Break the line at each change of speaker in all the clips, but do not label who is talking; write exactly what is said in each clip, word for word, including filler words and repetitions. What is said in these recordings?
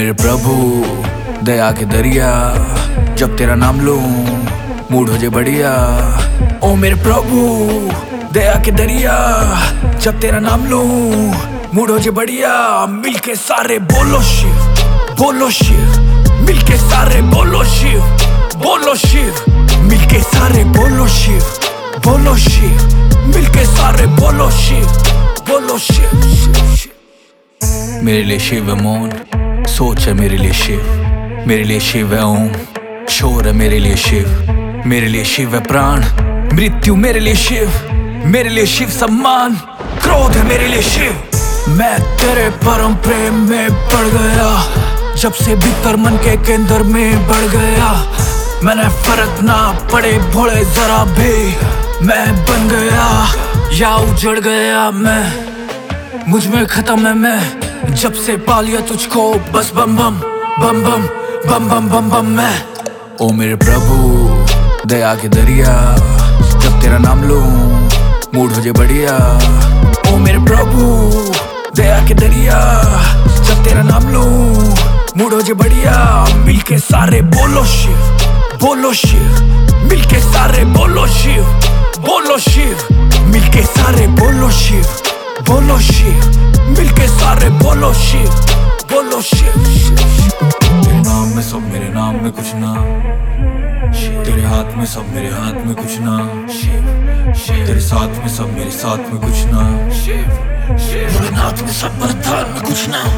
मेरे प्रभु दया के दरिया, जब तेरा नाम लूं मूड हो जाए बढ़िया। ओ मेरे प्रभु दया के दरिया, जब तेरा नाम लूं मूड हो जाए बढ़िया। मिलके सारे बोलो शिव, बोलो शिव, मिलके सारे बोलो शिव, बोलो शिव, मिलके सारे बोलो शिव, बोलो शिव, मिलके सारे बोलो शिव, बोलो शिव, शिव, शिव। मेरे लिए शिव है मौन, सोच है मेरे लिए शिव, मेरे लिए शिव है ओम, शोर है मेरे लिए शिव, मेरे लिए शिव है प्राण, मृत्यु मेरे लिए शिव, मेरे लिए शिव सम्मान, क्रोध है मेरे लिए शिव। मैं तेरे परम प्रेम में पड़ गया, जब से भीतर मन के केंद्र में बढ़ गया। मैंने फर्क ना पड़े भोले जरा भी, मैं बन गया या उजड़ गया। मैं मुझ में खत्म है मैं, जब से पा लिया तुझको बस बम बम बम बम बम बम बम बम मैं। ओ मेरे प्रभु दया के दरिया, जब तेरा नाम लूं मूड हो जाए बढ़िया। ओ मेरे प्रभु दया के दरिया, जब तेरा नाम लूं मूड हो जाए बढ़िया। मिलके सारे बोलो शिव, बोलो शिव, मिलके सारे बोलो शिव, बोलो शिव, मिलके सारे बोलो शिव, बोलो शिव, मिलके सारे बोलो शिव, बोलो शिव, शिव। तेरे नाम में सब मेरे नाम में कुछ ना, तेरे हाथ में सब मेरे हाथ में कुछ ना, तेरे साथ में सब मेरे साथ में कुछ ना, मेरे नाथ में सब मेरे नाथ में कुछ ना।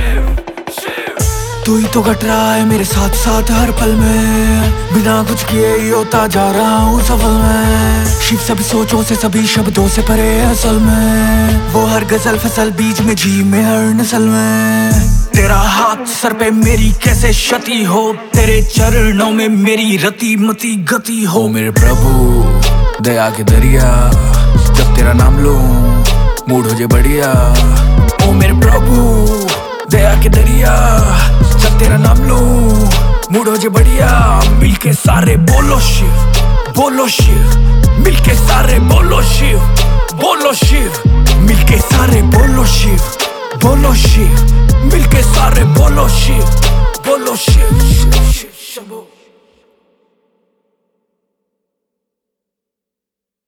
तू ही तो घट रहा है मेरे साथ साथ हर पल में, बिना कुछ किए ही होता जा रहा हूँ सफल में। शिव सभी सोचों से सभी शब्दों से परे असल में, वो हर गजल फसल बीज में जी में हर नस्ल में। तेरा हाथ सर पे मेरी कैसे क्षति हो, तेरे चरणों में मेरी रति मति गति हो। मेरे प्रभु दया के दरिया, जब तेरा नाम लूं मूड हो जाए बढ़िया। ओ मेरे प्रभु दया के दरिया, जब तेरा नाम लूं मूड हो जाए बढ़िया। मिलके सारे बोलो शिव, बोलो शिव, मिलके सारे बोलो शिव, बोलो शिव, मिलके सारे बोलो शिव, बोलो शिव, मिलके सारे बोलो शिव, बोलो शिव, शिव, शिव, शिव।